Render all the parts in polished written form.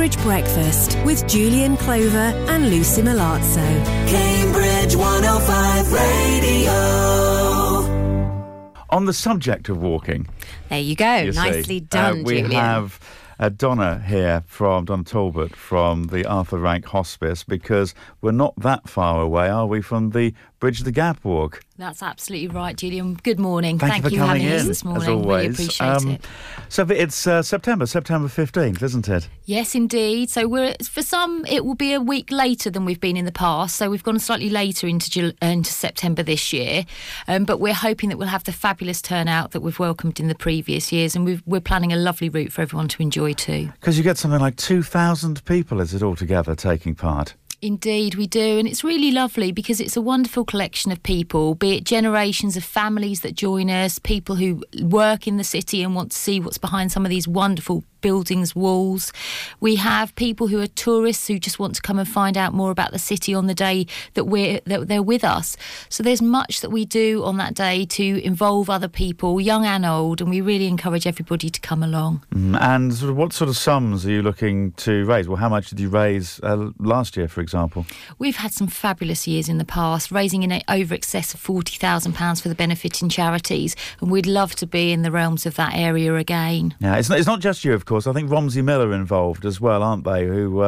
Cambridge Breakfast with Julian Clover and Lucy Milazzo. Cambridge 105 Radio. On the subject of walking... There you go. Nicely done, we Julian. have Donna here Donna Talbot from the Arthur Rank Hospice, because we're not that far away, are we, from the Bridge the Gap walk? That's absolutely right, Julian. Good morning. Thank you for having coming us in, this morning. as always. Really appreciate it. So it's September 15th, isn't it? Yes, indeed. So for some, it will be a week later than we've been in the past. So we've gone slightly later into September this year. But we're hoping that we'll have the fabulous turnout that we've welcomed in the previous years. And we're planning a lovely route for everyone to enjoy too. Because you get something like 2,000 people, is it, altogether taking part? Indeed, we do. And it's really lovely because it's a wonderful collection of people, be it generations of families that join us, people who work in the city and want to see what's behind some of these wonderful buildings, walls. We have people who are tourists who just want to come and find out more about the city on the day that they're with us. So there's much that we do on that day to involve other people, young and old, and we really encourage everybody to come along. And what sort of sums are you looking to raise? Well, how much did you raise last year, for example? We've had some fabulous years in the past, raising in over excess of £40,000 for the benefiting charities, and we'd love to be in the realms of that area again. Yeah, it's not just you, of course. I think Romsey Miller are involved as well, aren't they? Who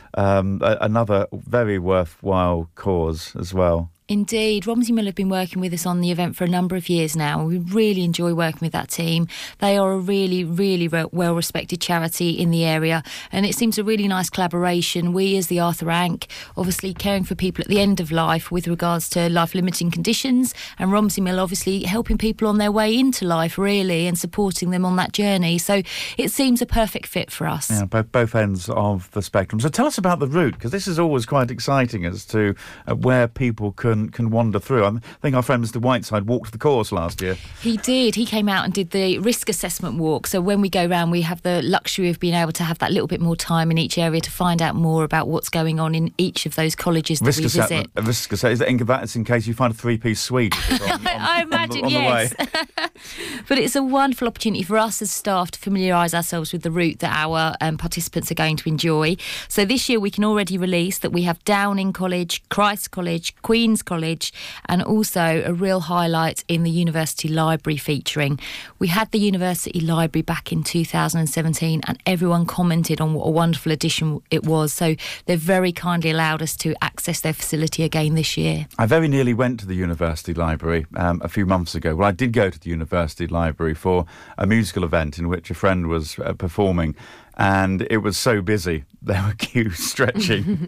another very worthwhile cause as well. Indeed. Romsey Miller have been working with us on the event for a number of years now. We really enjoy working with that team. They are a really, really well-respected charity in the area, and it seems a really nice collaboration. We, as the Arthur Rank, obviously caring for people at the end of life with regards to life-limiting conditions, and Romsey Miller obviously helping people on their way into life, really, and supporting them on that journey. So it seems a perfect fit for us. Yeah, both ends of the spectrum. So tell us about the route, because this is always quite exciting as to where people can wander through. I think our friend Mr. Whiteside walked the course last year. He did. He came out and did the risk assessment walk. So when we go round, we have the luxury of being able to have that little bit more time in each area to find out more about what's going on in each of those colleges that we visit. Risk assessment. That's in case you find a three-piece suite. I imagine, yes. But it's a wonderful opportunity for us as staff to familiarise ourselves with the route that our participants are going to enjoy. So this year we can already release that we have Downing College, Christ College, Queen's College, and also a real highlight in the University Library featuring. We had the University Library back in 2017 and everyone commented on what a wonderful addition it was. So they've very kindly allowed us to access their facility again this year. I very nearly went to the University Library a few months ago. Well, I did go to the University Library for a musical event in which a friend was performing, and it was so busy. There were queues stretching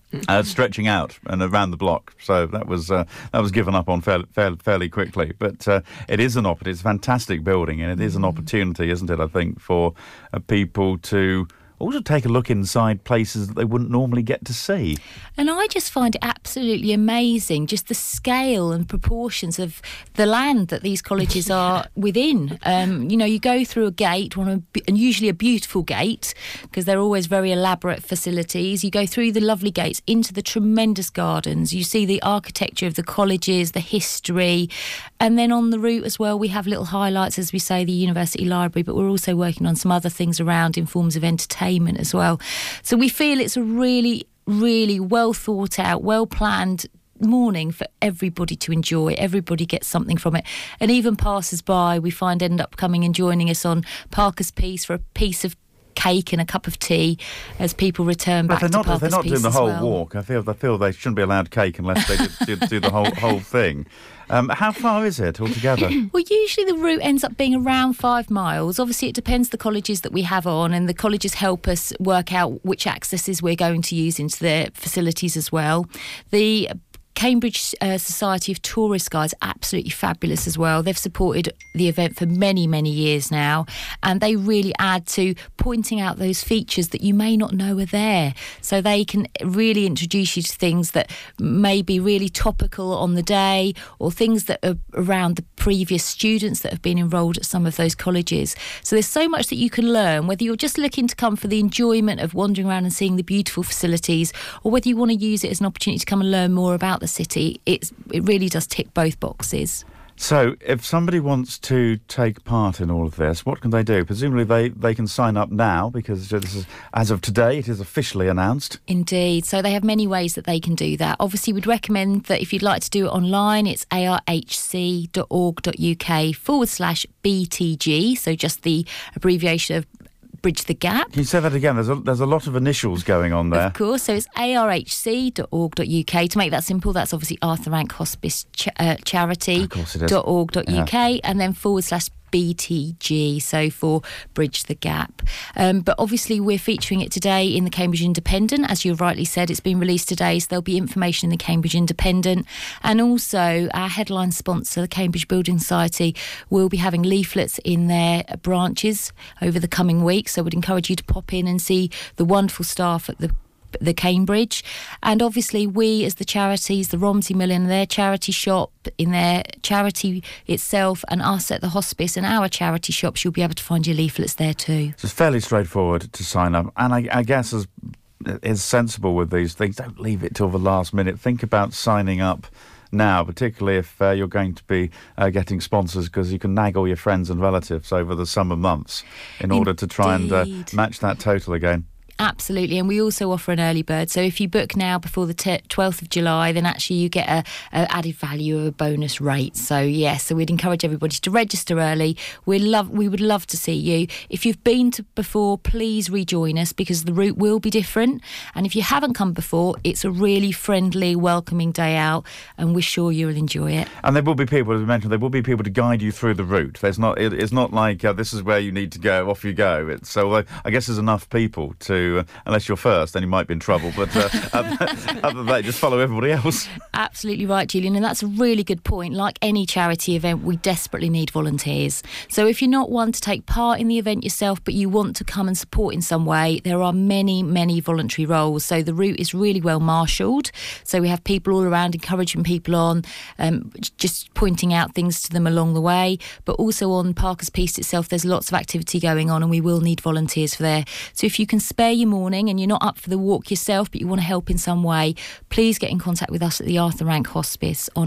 out and around the block, so that was given up on fairly quickly. But it is it's a fantastic building, and it is an opportunity, isn't it? I think for people to also take a look inside places that they wouldn't normally get to see. And I just find it absolutely amazing, just the scale and proportions of the land that these colleges are within. You go through a gate, and usually a beautiful gate, because they're always very elaborate facilities. You go through the lovely gates into the tremendous gardens. You see the architecture of the colleges, the history. And then on the route as well, we have little highlights, as we say, the University Library, but we're also working on some other things around in forms of entertainment as well. So we feel it's a really, really well thought out, well planned morning for everybody to enjoy. Everybody gets something from it, and even passers-by we find end up coming and joining us on Parker's Piece for a piece of cake and a cup of tea as people return back to Parker's Piece. They're not doing the whole well. walk. I feel they shouldn't be allowed cake unless they do the whole thing. How far is it altogether? Well, usually the route ends up being around 5 miles. Obviously, it depends the colleges that we have on, and the colleges help us work out which accesses we're going to use into their facilities as well. The Cambridge Society of Tourist Guides, absolutely fabulous as well. They've supported the event for many, many years now, and they really add to pointing out those features that you may not know are there. So they can really introduce you to things that may be really topical on the day, or things that are around the previous students that have been enrolled at some of those colleges. So there's so much that you can learn, whether you're just looking to come for the enjoyment of wandering around and seeing the beautiful facilities, or whether you want to use it as an opportunity to come and learn more about the city. It really does tick both boxes. So, if somebody wants to take part in all of this, what can they do? Presumably they can sign up now, because this is, as of today, it is officially announced. Indeed. So they have many ways that they can do that. Obviously, we'd recommend that if you'd like to do it online, it's arhc.org.uk/BTG, so just the abbreviation of Bridge the Gap. Can you say that again? There's a lot of initials going on there. Of course. So it's arhc.org.uk. To make that simple, that's obviously Arthur Rank Hospice Charity.org.uk, and then /BTG, so for Bridge the Gap. But obviously we're featuring it today in the Cambridge Independent. As you rightly said, it's been released today, so there'll be information in the Cambridge Independent. And also our headline sponsor, the Cambridge Building Society, will be having leaflets in their branches over the coming weeks. So we'd encourage you to pop in and see the wonderful staff at the Cambridge. And obviously we, as the charities, the Romsey Mill in their charity shop, in their charity itself, and us at the hospice and our charity shops, you'll be able to find your leaflets there too. So it's fairly straightforward to sign up, and I guess as is sensible with these things, don't leave it till the last minute. Think about signing up now, particularly if you're going to be getting sponsors, because you can nag all your friends and relatives over the summer months in order to try and match that total again. Absolutely, and we also offer an early bird. So if you book now before the 12th of July, then actually you get a added value of a bonus rate. So yes, so we'd encourage everybody to register early. We would love to see you. If you've been to before, please rejoin us, because the route will be different. And if you haven't come before, it's a really friendly, welcoming day out, and we're sure you'll enjoy it. And there will be people, as we mentioned, there will be people to guide you through the route. It's not like this is where you need to go, off you go. So I guess there's enough people to. Unless you're first, then you might be in trouble. But other than that, just follow everybody else. Absolutely right, Julian. And that's a really good point. Like any charity event, we desperately need volunteers. So if you're not one to take part in the event yourself, but you want to come and support in some way, there are many, many voluntary roles. So the route is really well marshalled. So we have people all around encouraging people on, just pointing out things to them along the way. But also on Parker's Piece itself, there's lots of activity going on, and we will need volunteers for there. So if you can spare your morning and you're not up for the walk yourself, but you want to help in some way, please get in contact with us at the Arthur Rank Hospice on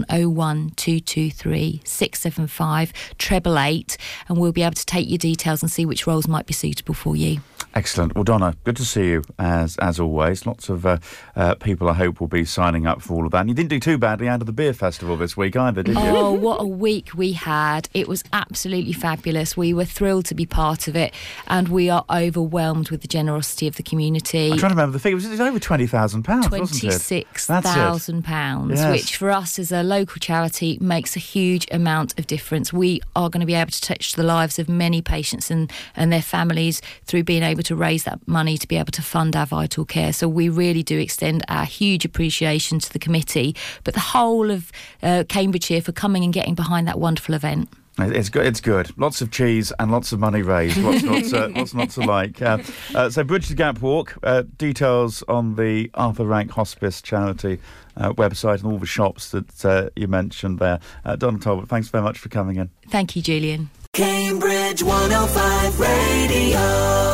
01223 675 888, and we'll be able to take your details and see which roles might be suitable for you. Excellent. Well, Donna, good to see you as always. Lots of people, I hope, will be signing up for all of that. And you didn't do too badly out of the beer festival this week either, did you? Oh, what a week we had. It was absolutely fabulous. We were thrilled to be part of it, and we are overwhelmed with the generosity of the community. I'm trying to remember the figure. It was over £20,000, wasn't it? £26,000, yes. Which for us as a local charity makes a huge amount of difference. We are going to be able to touch the lives of many patients and their families through being able to raise that money to be able to fund our vital care. So we really do extend our huge appreciation to the committee, but the whole of Cambridgeshire for coming and getting behind that wonderful event. It's good. It's good. Lots of cheese and lots of money raised. What's not to like? So Bridge the Gap Walk. Details on the Arthur Rank Hospice charity website and all the shops that you mentioned there. Donna Talbot, thanks very much for coming in. Thank you, Julian. Cambridge 105 Radio.